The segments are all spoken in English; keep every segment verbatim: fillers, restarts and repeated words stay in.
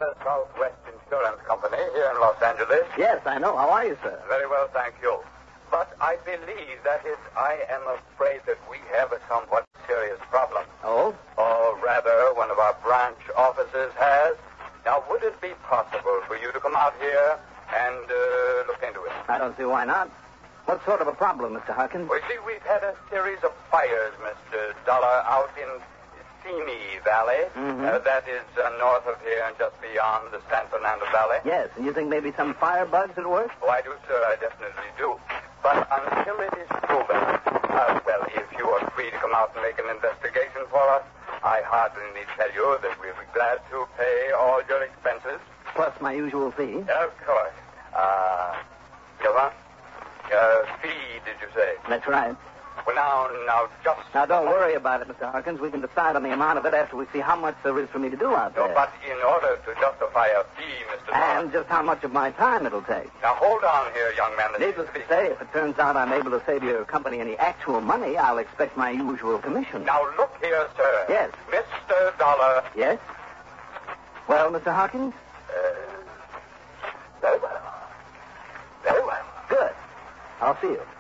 The Southwest Insurance Company here in Los Angeles. Yes, I know. How are you, sir? Very well, thank you. But I believe that is, I am afraid that we have a somewhat serious problem. Oh? Or rather, one of our branch offices has. Now, would it be possible for you to come out here and uh, look into it? I don't see why not. What sort of a problem, Mister Harkins? Well, you see, we've had a series of fires, Mister Dollar, out in Simi Valley. Mm-hmm. Uh, that is uh, north of here and just beyond the San Fernando Valley. Yes, and you think maybe some firebugs at work? Oh, I do, sir. I definitely do. But until it is proven, uh, well, if you are free to come out and make an investigation for us, I hardly need tell you that we'll be glad to pay all your expenses. Plus my usual fee. Of course. Uh, Jovan? Uh, fee, did you say? That's right. Well, now, now, just... Now, don't worry about it, Mister Harkins. We can decide on the amount of it after we see how much there is for me to do out there. No, but in order to justify a fee, Mister And Dollar... just how much of my time it'll take. Now, hold on here, young man. Needless to say, if it turns out I'm able to save your company any actual money, I'll expect my usual commission. Now, look here, sir. Yes. Mister Dollar... Yes? Well, Mister Harkins? Uh, very well. Very well. Good. I'll see you.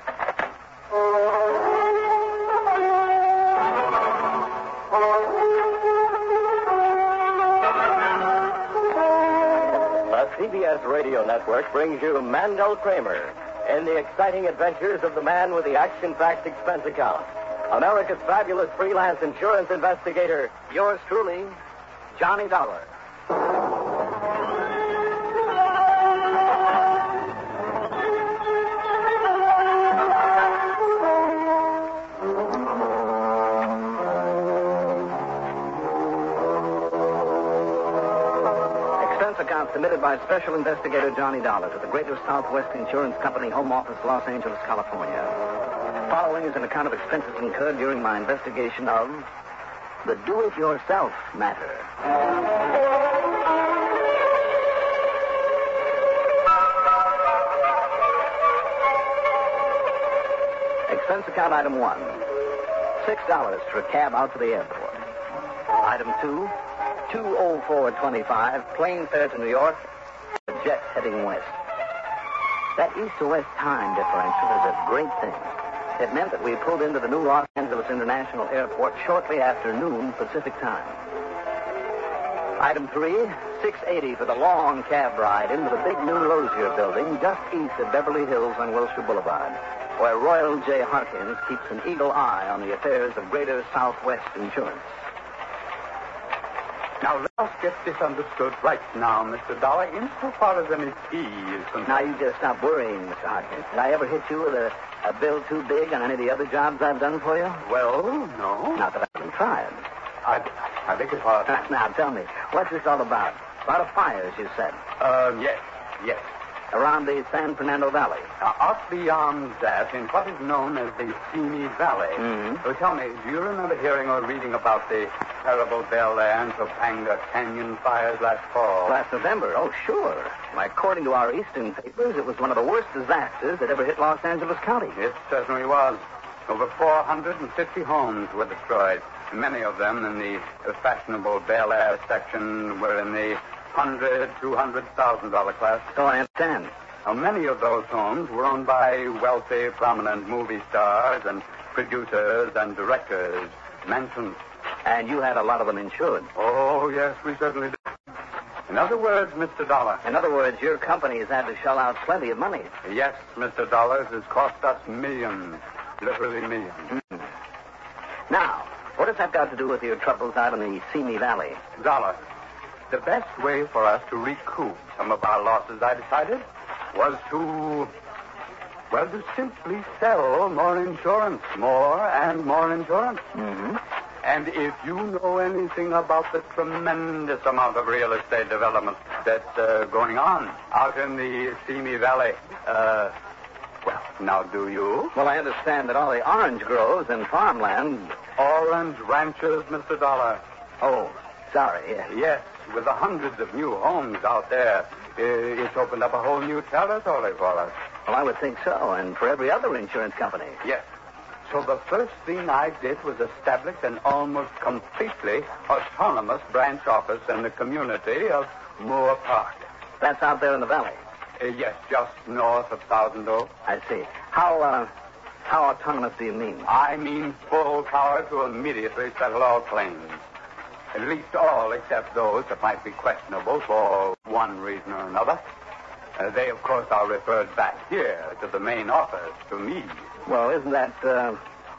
The C B S Radio Network brings you Mandel Kramer in the exciting adventures of the man with the action-packed expense account. America's fabulous freelance insurance investigator, Yours truly, Johnny Dollar. Account submitted by Special Investigator Johnny Dollar to the Greater Southwest Insurance Company, Home Office, Los Angeles, California. Following is an account of expenses incurred during my investigation of the do-it-yourself matter. Expense account item one, six dollars for a cab out to the airport. Item two, two oh four twenty-five, plane fare to New York, a jet heading west. That east to west time differential is a great thing. It meant that we pulled into the new Los Angeles International Airport shortly after noon Pacific time. Item three, six eighty for the long cab ride into the big new Lozier building just east of Beverly Hills on Wilshire Boulevard, where Royal J. Harkins keeps an eagle eye on the affairs of Greater Southwest Insurance. Now, let us get this understood right now, Mister Dollar, insofar as any fee is concerned. Now, you just stop worrying, Mister Harkins. Did I ever hit you with a, a bill too big on any of the other jobs I've done for you? Well, no. Not that I haven't tried. I, I beg your pardon. Uh, now, tell me, what's this all about? About a fire, as you said. Uh, yes, yes. Around the San Fernando Valley. Uh, out beyond that, in what is known as the Simi Valley. Mm-hmm. So tell me, do you remember hearing or reading about the terrible Bel Air and Topanga Canyon fires last fall? Last November? Oh, sure. Why, according to our eastern papers, it was one of the worst disasters that ever hit Los Angeles County. It certainly was. Over four hundred fifty homes were destroyed. Many of them in the fashionable Bel Air section were in the hundred, two hundred thousand dollar class. So I understand. Now, many of those homes were owned by wealthy, prominent movie stars and producers and directors, mansions. And you had a lot of them insured. Oh, yes, we certainly did. In other words, Mister Dollar. In other words, your company has had to shell out plenty of money. Yes, Mister Dollar, it has cost us millions. Literally millions. Mm. Now, what has that got to do with your troubles out in the Simi Valley? Dollar. The best way for us to recoup some of our losses, I decided, was to, well, to simply sell more insurance. More and more insurance. Mm-hmm. And if you know anything about the tremendous amount of real estate development that's uh, going on out in the Simi Valley, uh, well, now do you? Well, I understand that all the orange groves and farmland... Orange ranches, Mister Dollar. Oh, sorry. Yes. Yes, with the hundreds of new homes out there, it's opened up a whole new territory for us. Well, I would think so, and for every other insurance company. Yes. So the first thing I did was establish an almost completely autonomous branch office in the community of Moore Park. That's out there in the valley. Uh, yes, just north of Thousand Oaks. I see. How, uh, how autonomous do you mean? I mean full power to immediately settle all claims. At least all except those that might be questionable for one reason or another. Uh, they, of course, are referred back here to the main office, to me. Well, isn't that, uh,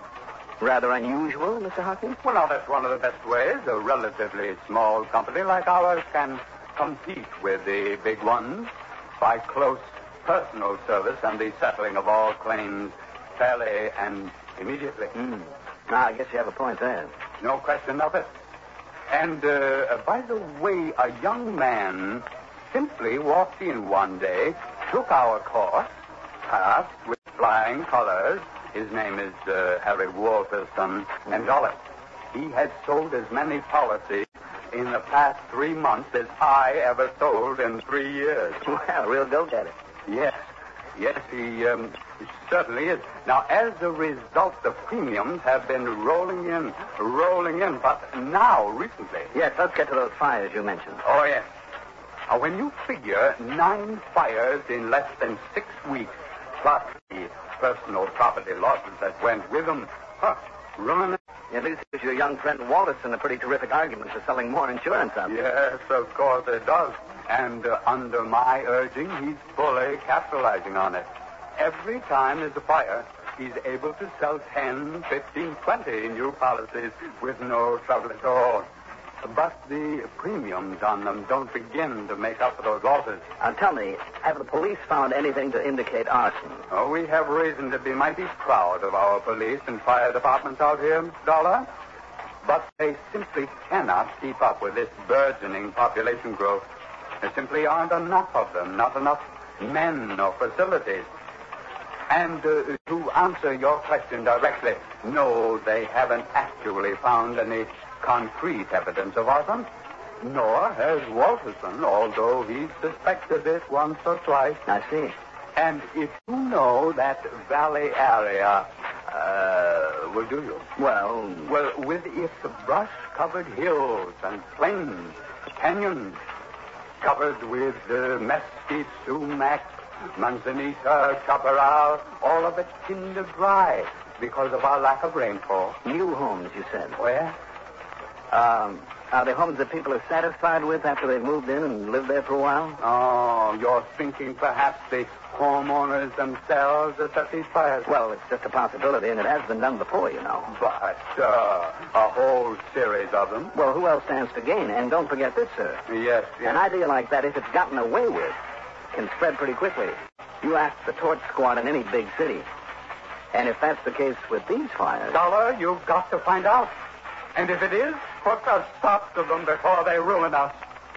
rather unusual, Mister Hawkins? Well, now, that's one of the best ways a relatively small company like ours can compete with the big ones by close personal service and the settling of all claims fairly and immediately. Mm. Now, I guess you have a point there. No question of it. And, uh, by the way, a young man simply walked in one day, took our course, passed with flying colors. His name is uh, Harry Walterson, mm-hmm. and dollars. He had sold as many policies in the past three months as I ever sold in three years. Well, real go-getter. Yes. Yes, he, um, he certainly is. Now, as a result, the premiums have been rolling in, rolling in, but now, recently... Yes, let's get to those fires you mentioned. Oh, yes. Now, when you figure nine fires in less than six weeks, plus the personal property losses that went with them, huh, ruin. At least gives your young friend Walterson a pretty terrific argument for selling more insurance out there. Yes, of course it does. And uh, under my urging, he's fully capitalizing on it. Every time there's a fire, he's able to sell ten, fifteen, twenty new policies with no trouble at all. But the premiums on them don't begin to make up for those losses. Now, tell me, have the police found anything to indicate arson? Oh, we have reason to be mighty proud of our police and fire departments out here, Mister Dollar. But they simply cannot keep up with this burgeoning population growth. There simply aren't enough of them, not enough men or facilities. And uh, to answer your question directly, no, they haven't actually found any concrete evidence of arson, nor has Walterson, although he suspected it once or twice. I see. And if you know that valley area, uh, well, do you? Well... Well, with its brush-covered hills and plains, canyons, covered with uh, mesquite, sumac, manzanita, chaparral, all of it tinder dry because of our lack of rainfall. New homes, you said. Where? Um, are they homes that people are satisfied with after they've moved in and lived there for a while? Oh, you're thinking perhaps the homeowners themselves that set these fires? Well, it's just a possibility, and it has been done before, you know. But, uh, a whole series of them. Well, who else stands to gain? And don't forget this, sir. Yes, yes. An idea like that, if it's gotten away with, can spread pretty quickly. You ask the torch squad in any big city. And if that's the case with these fires... Dollar, you've got to find out. And if it is, put a stop to them before they ruin us.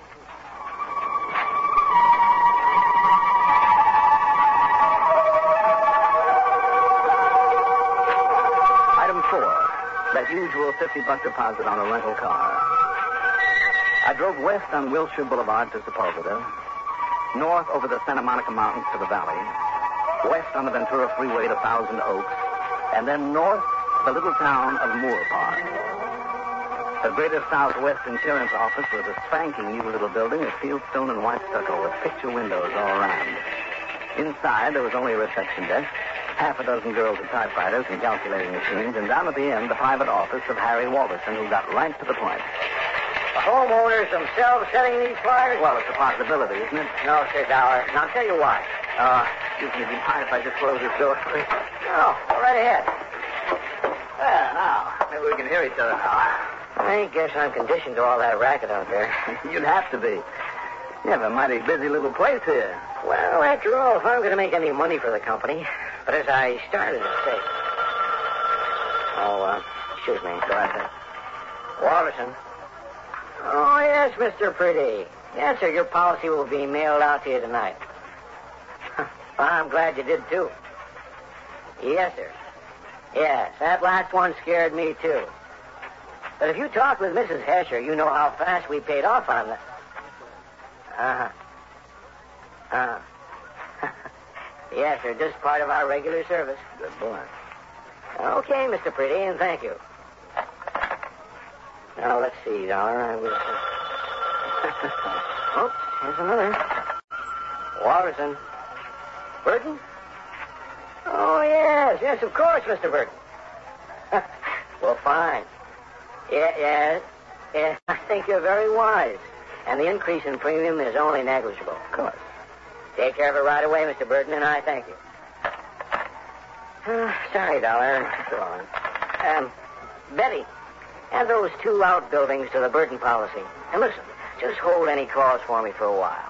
Item four, that usual fifty-buck deposit on a rental car. I drove west on Wilshire Boulevard to Sepulveda, north over the Santa Monica Mountains to the valley, west on the Ventura Freeway to Thousand Oaks, and then north to the little town of Moore Park. The Greater Southwest Insurance Office was a spanking new little building of fieldstone and white stucco with picture windows all around. Inside, there was only a reception desk, half a dozen girls with typewriters and calculating machines, and down at the end, the private office of Harry Walterson, who got right to the point. The homeowners themselves setting these fires? Well, it's a possibility, isn't it? No, Sir Dollar. And I'll tell you why. Uh, excuse me, do you mind if I just close this door, please? No, go right ahead. There, now. Maybe we can hear each other now. I guess I'm conditioned to all that racket out there. You'd have to be. You have a mighty busy little place here. Well, after all, if I'm going to make any money for the company, but as I started to say... Oh, uh, excuse me. Go ahead. Walterson. Oh, yes, Mister Pretty. Yes, sir, your policy will be mailed out to you tonight. Well, I'm glad you did, too. Yes, sir. Yes, that last one scared me, too. But if you talk with Missus Hesher, you know how fast we paid off on that. Uh-huh. Uh-huh. Yes, sir, just part of our regular service. Good boy. Okay, Mister Pretty, and thank you. Now, let's see, Dollar. I was... Oops. here's another. Walterson. Burton? Oh, yes, yes, of course, Mister Burton. Well, fine. Yeah, yeah, yeah, I think you're very wise. And the increase in premium is only negligible. Of course. Take care of it right away, Mister Burton, and I thank you. Uh, sorry, Dollar. Go on. Um, Betty, add those two outbuildings to the Burton policy. And listen, just hold any calls for me for a while.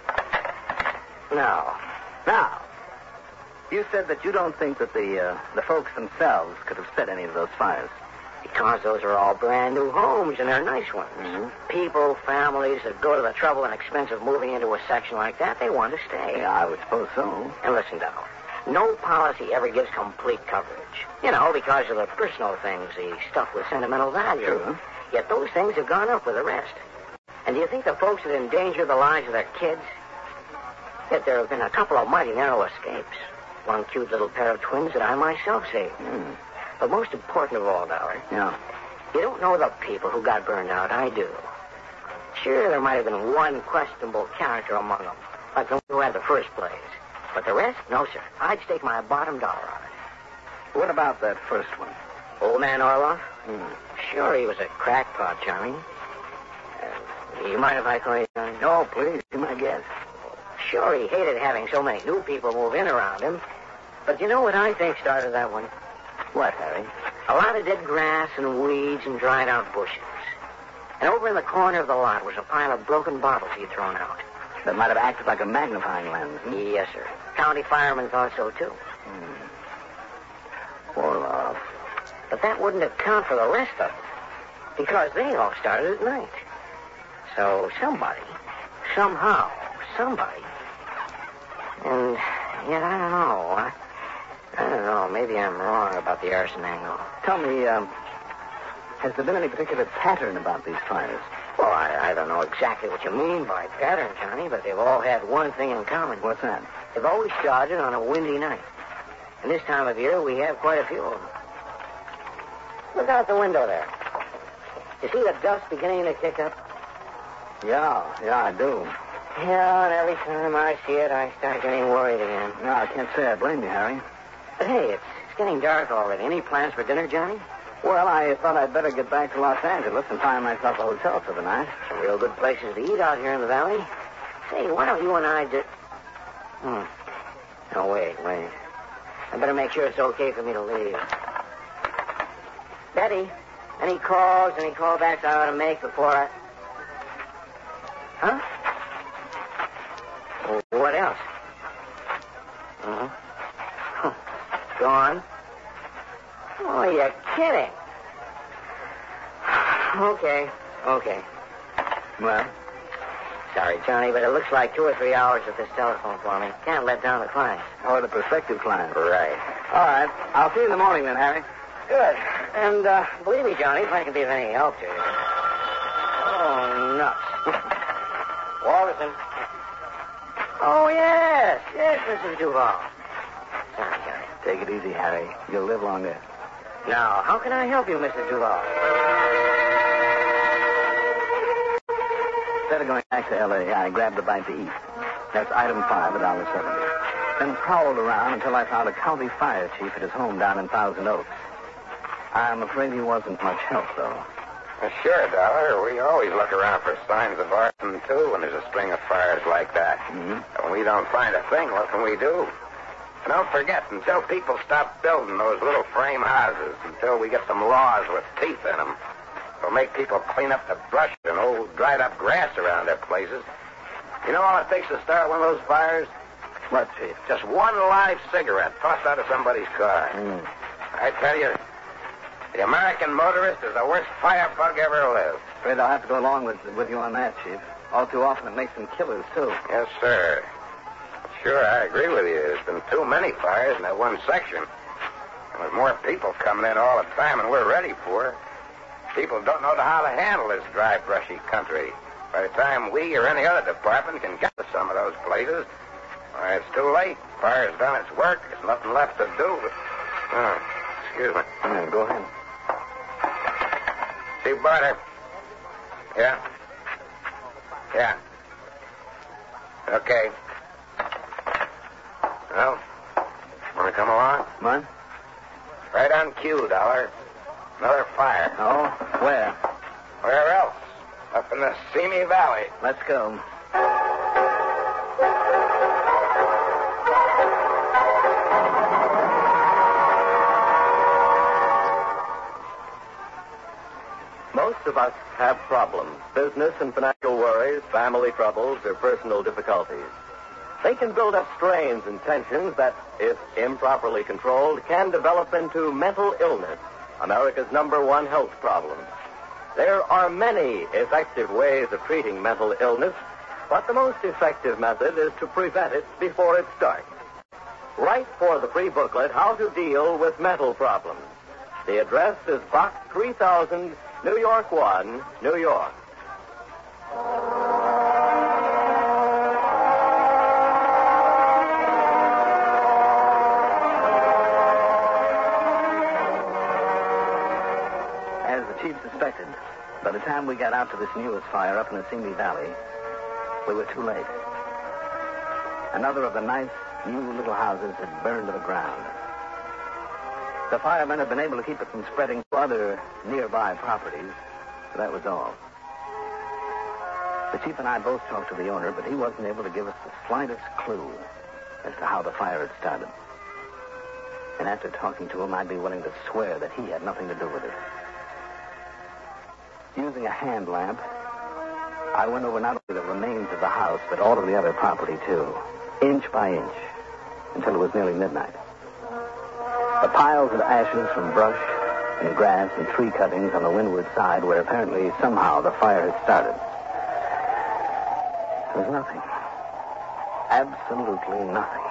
Now, now, you said that you don't think that the uh, the folks themselves could have set any of those fires. Because those are all brand new homes, and they're nice ones. Mm-hmm. People, families that go to the trouble and expense of moving into a section like that, they want to stay. Yeah, I would suppose so. And listen, Dollar, no policy ever gives complete coverage. You know, because of the personal things, the stuff with sentimental value. Sure. Yet those things have gone up with the rest. And do you think the folks that endanger the lives of their kids? Yet there have been a couple of mighty narrow escapes. One cute little pair of twins that I myself saved. Mm. But most important of all, Dollar, Yeah. you don't know the people who got burned out. I do. Sure, there might have been one questionable character among them, like the one who had the first place. But the rest, no, sir. I'd stake my bottom dollar on it. What about that first one? Old man Orloff? Mm. Sure, he was a crackpot, Johnny. Uh, you mind if I call you Johnny? No, please, be my guest. Sure, he hated having so many new people move in around him. But you know what I think started that one? What, Harry? A lot of dead grass and weeds and dried out bushes. And over in the corner of the lot was a pile of broken bottles he'd thrown out. That might have acted like a magnifying lens. Hmm? Yes, sir. County firemen thought so, too. Hmm. Orloff. But that wouldn't account for the rest of them. Because they all started at night. So somebody, somehow, somebody. And yet I don't know. I, I don't know. Maybe I'm wrong about the arson angle. Tell me, um, has there been any particular pattern about these fires? Well, I, I don't know exactly what you mean by pattern, Johnny, but they've all had one thing in common. What's that? They've always started on a windy night. And this time of year, we have quite a few of them. Look out the window there. You see the dust beginning to kick up? Yeah, yeah, I do. Yeah, and every time I see it, I start getting worried again. No, I can't say I blame you, Harry. But hey, it's, it's getting dark already. Any plans for dinner, Johnny? Well, I thought I'd better get back to Los Angeles and find myself a hotel for the night. Some real good places to eat out here in the valley. Say, why don't you and I do... Hmm. No, wait, wait. I better make sure it's okay for me to leave. Betty, any calls, any callbacks I ought to make before I... Huh? Well, what else? Uh-huh. Huh. Go on. Oh, you're kidding. Okay, okay. Well? Sorry, Johnny, but it looks like two or three hours at this telephone for me. Can't let down the clients. Or the prospective client. Right. All right. I'll see you in the morning then, Harry. Good. And, uh, believe me, Johnny, if I can be of any help to you. Oh, nuts. Walterson. Oh, yes. Yes, Missus Duval. Sorry, Johnny. Take it easy, Harry. You'll live longer. Now, how can I help you, Missus Duval? Instead of going back to L A, I grabbed a bite to eat. That's item five, a dollar seventy. Then prowled around until I found a county fire chief at his home down in Thousand Oaks. I'm afraid he wasn't much help, though. Well, sure, Dollar. We always look around for signs of arson, too, when there's a string of fires like that. Mm-hmm. When we don't find a thing, what can we do? And don't forget, until people stop building those little frame houses, until we get some laws with teeth in them, it'll make people clean up the brush and old dried-up grass around their places. You know all it takes to start one of those fires? What, Chief? Just one live cigarette tossed out of somebody's car. Mm. I tell you, the American motorist is the worst firebug ever lived. Afraid I'll have to go along with, with you on that, Chief. All too often it makes them killers, too. Yes, sir. Sure, I agree with you. There's been too many fires in that one section. And with more people coming in all the time than we're ready for, people don't know how to handle this dry, brushy country. By the time we or any other department can get to some of those places, why, it's too late. Fire's done its work. There's nothing left to do. But... Oh, excuse me. Yeah, go ahead. Steve Barter. Yeah? Yeah. Okay. Well, want to come along? What? Right on cue, Dollar. Another fire. Oh, where? Where else? Up in the Simi Valley. Let's go. Most of us have problems, business and financial worries, family troubles, or personal difficulties. They can build up strains and tensions that, if improperly controlled, can develop into mental illness, America's number one health problem. There are many effective ways of treating mental illness, but the most effective method is to prevent it before it starts. Write for the free booklet, How to Deal with Mental Problems. The address is Box three thousand, New York one, New York. As the chief suspected, by the time we got out to this newest fire up in the Simi Valley, we were too late. Another of the nice, new little houses had burned to the ground. The firemen had been able to keep it from spreading to other nearby properties, but that was all. The chief and I both talked to the owner, but he wasn't able to give us the slightest clue as to how the fire had started. And after talking to him, I'd be willing to swear that he had nothing to do with it. Using a hand lamp, I went over not only the remains of the house, but all of the other property, too, inch by inch, until it was nearly midnight. The piles of ashes from brush and grass and tree cuttings on the windward side where apparently somehow the fire had started. There was nothing. Absolutely nothing.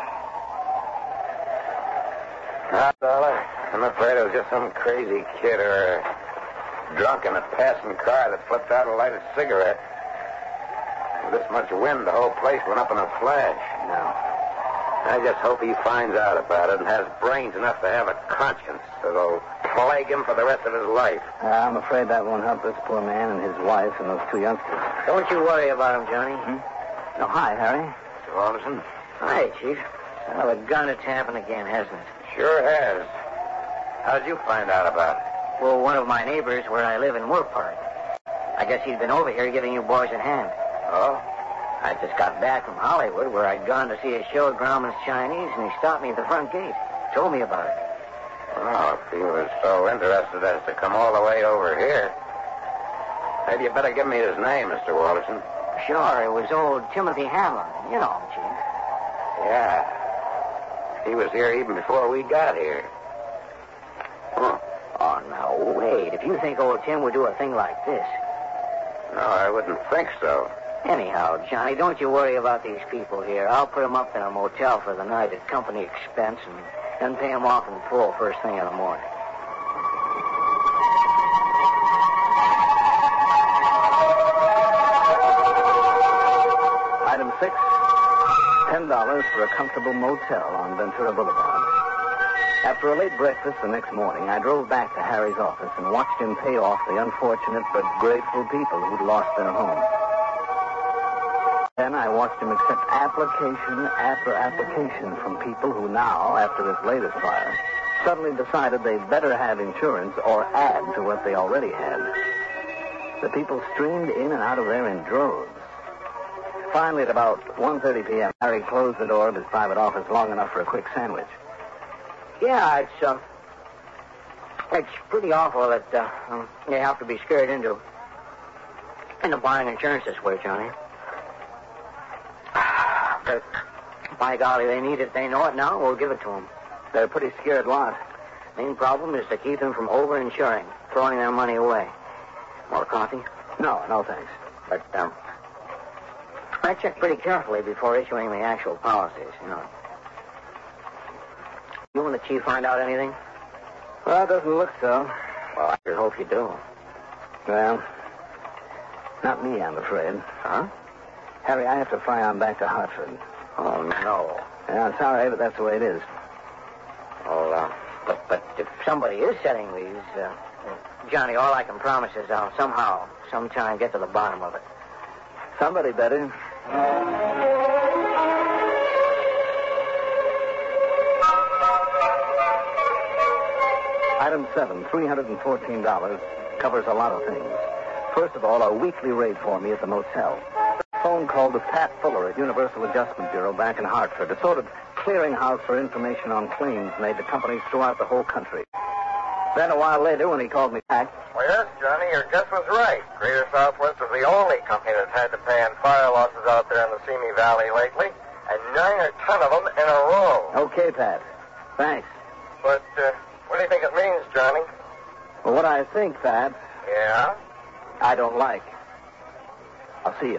Ah, Dollar, I'm afraid it was just some crazy kid or a drunk in a passing car that flipped out a lighted cigarette. With this much wind, the whole place went up in a flash. No. I just hope he finds out about it and has brains enough to have a conscience that'll plague him for the rest of his life. Uh, I'm afraid that won't help this poor man and his wife and those two youngsters. Don't you worry about him, Johnny. Hmm? Oh, hi, Harry. Mister Alderson? Hi, Chief. Well, the gun, it's happened again, hasn't it? Sure has. How'd you find out about it? Well, one of my neighbors where I live in Moore Park. I guess he's been over here giving you boys a hand. Oh? I just got back from Hollywood where I'd gone to see a show at Grauman's Chinese, and he stopped me at the front gate. Told me about it. Well, if he was so interested as to come all the way over here, maybe you better give me his name, Mister Walterson. Sure, it was old Timothy Hamlin. You know him, Chief. Yeah. He was here even before we got here. Huh. Oh, now, wait. If you think old Tim would do a thing like this. No, I wouldn't think so. Anyhow, Johnny, don't you worry about these people here. I'll put them up in a motel for the night at company expense and then pay them off in full first thing in the morning. Item six, ten dollars for a comfortable motel on Ventura Boulevard. After a late breakfast the next morning, I drove back to Harry's office and watched him pay off the unfortunate but grateful people who'd lost their homes. Then I watched him accept application after application from people who now, after this latest fire, suddenly decided they'd better have insurance or add to what they already had. The people streamed in and out of there in droves. Finally, at about one thirty p.m., Harry closed the door of his private office long enough for a quick sandwich. Yeah, it's, uh, it's pretty awful that uh, um, you have to be scared into, into buying insurance this way, Johnny. But, by golly, they need it. They know it now. We'll give it to them. They're a pretty scared lot. Main problem is to keep them from over-insuring, throwing their money away. More coffee? No, no thanks. But, um, I check pretty carefully before issuing the actual policies, you know. You and the chief find out anything? Well, it doesn't look so. Well, I sure hope you do. Well, not me, I'm afraid. Huh? Harry, I have to fly on back to Hartford. Oh, no. Yeah, I'm sorry, but that's the way it is. Well, uh, but, but if somebody is setting these, uh, Johnny, all I can promise is I'll somehow, sometime get to the bottom of it. Somebody better. seven, three hundred fourteen dollars covers a lot of things. First of all, a weekly rate for me at the motel. A phone call to Pat Fuller at Universal Adjustment Bureau back in Hartford, a sort of clearinghouse for information on claims made to companies throughout the whole country. Then a while later, when he called me back... Well, yes, Johnny, your guess was right. Greater Southwest is the only company that's had to pay on fire losses out there in the Simi Valley lately, and nine or ten of them in a row. Okay, Pat. Thanks. But uh, what do you think it means, Johnny? Well, what I think, Pat... Yeah? I don't like. I'll see you.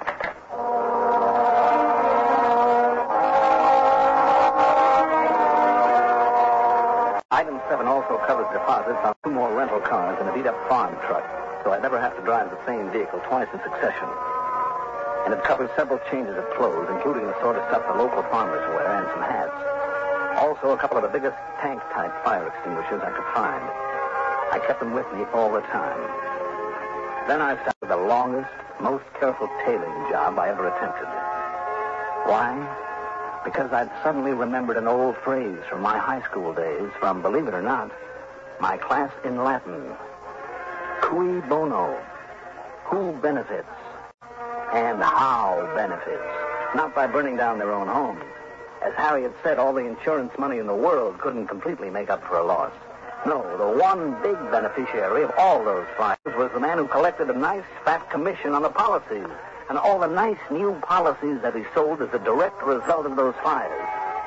Item seven also covers deposits on two more rental cars and a beat-up farm truck, so I never have to drive the same vehicle twice in succession. And it covers several changes of clothes, including the sort of stuff the local farmers wear and some hats. Also, a couple of the biggest tank-type fire extinguishers I could find. I kept them with me all the time. Then I started the longest, most careful tailing job I ever attempted. Why? Because I'd suddenly remembered an old phrase from my high school days from, believe it or not, my class in Latin. Cui bono? Who benefits? And how benefits? Not by burning down their own homes. As Harry had said, all the insurance money in the world couldn't completely make up for a loss. No, the one big beneficiary of all those fires was the man who collected a nice fat commission on the policies and all the nice new policies that he sold as a direct result of those fires.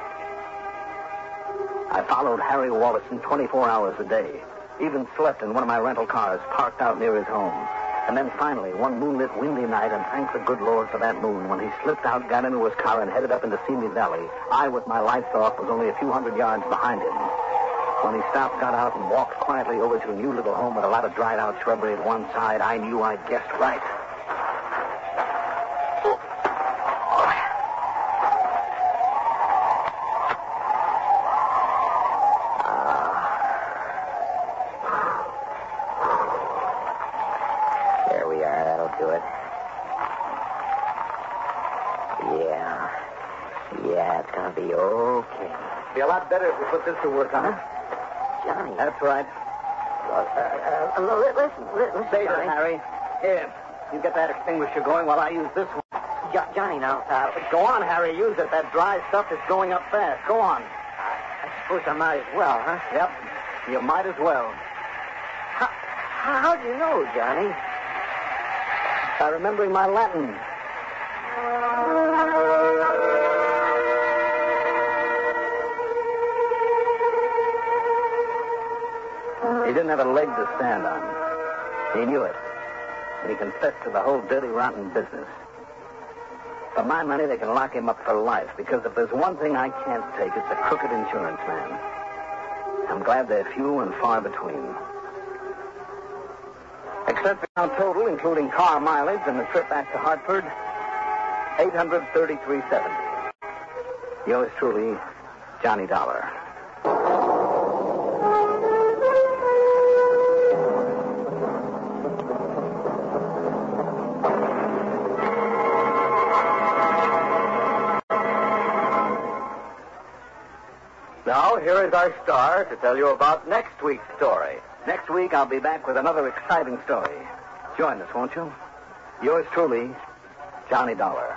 I followed Harry Wallison twenty-four hours a day, even slept in one of my rental cars parked out near his home. And then finally, one moonlit, windy night, and thank the good Lord for that moon, when he slipped out, got into his car, and headed up into Simi Valley, I, with my lights off, was only a few hundred yards behind him. When he stopped, got out, and walked quietly over to a new little home with a lot of dried-out shrubbery at one side, I knew I'd guessed right. There we are. That'll do it. Yeah. Yeah, it's going to be okay. Be a lot better if we put this to work, huh? Johnny. That's right. Uh, uh, uh, li- listen, li- listen, Say Johnny. that, Harry. Here, you get that extinguisher going while I use this one. Jo- Johnny, now, uh, Go on, Harry. Use it. That dry stuff is going up fast. Go on. I suppose I might as well, huh? Yep. You might as well. How, how, how do you know, Johnny? By remembering my Latin. He didn't have a leg to stand on. He knew it. And he confessed to the whole dirty, rotten business. For my money, they can lock him up for life, because if there's one thing I can't take, it's a crooked insurance man. I'm glad they're few and far between. Except for our total, including car mileage and the trip back to Hartford, eight hundred thirty-three seventy. Yours truly, Johnny Dollar. Now, here is our star to tell you about next week's story. Next week, I'll be back with another exciting story. Join us, won't you? Yours truly, Johnny Dollar.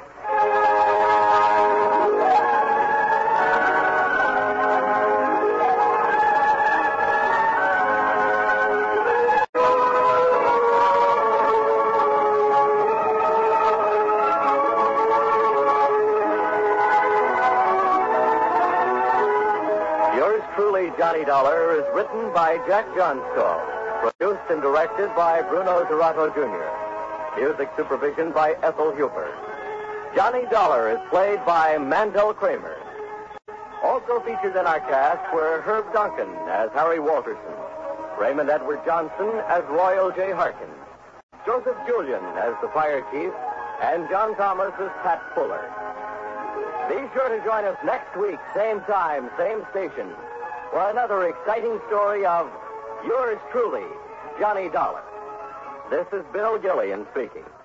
Johnny Dollar is written by Jack Johnstone, produced and directed by Bruno Zerato Junior Music supervision by Ethel Huber. Johnny Dollar is played by Mandel Kramer. Also featured in our cast were Herb Duncan as Harry Walterson, Raymond Edward Johnson as Royal J. Harkins, Joseph Julian as the fire chief, and John Thomas as Pat Fuller. Be sure to join us next week, same time, same station, for another exciting story of yours truly, Johnny Dollar. This is Bill Gillian speaking.